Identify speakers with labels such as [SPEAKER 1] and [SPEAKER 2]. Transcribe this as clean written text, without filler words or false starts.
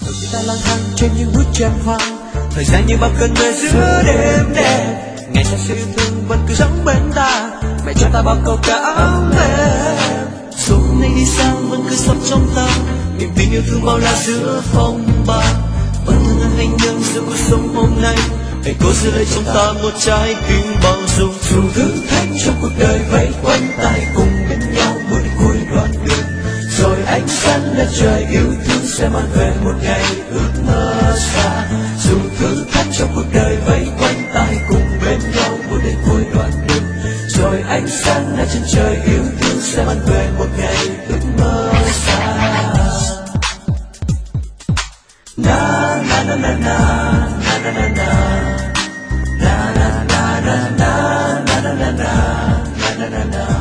[SPEAKER 1] người ta lang thang trên những bức tranh hoa, thời gian như bao cơn mưa giữa đêm đen. Ngày xa xưa yêu thương vẫn cứ sống bên ta, mẹ cho ta bao câu ca ấm êm. Dù hôm nay đi xa vẫn cứ sống trong ta, niềm tin yêu thương bao la giữa phong ba. Bản thân anh hãy nhận giữa cuộc sống hôm nay, hãy cố giữ lấy trong ta một trái tim bao dung. Dù thử thách trong cuộc đời vây quanh ta, cùng bên nhau bước đến cuối đoạn đường. Rồi ánh sáng đất trời yêu thương sẽ mang về một ngày ước mơ xa. Dù thử thách trong cuộc đời vây quanh ta, cùng bên nhau bước đến cuối đoạn đường. Rồi ánh sáng đất trên trời yêu thương sẽ mang về một ngày ước mơ xa. Na na na na na na na na na na na na na na na na na na na na.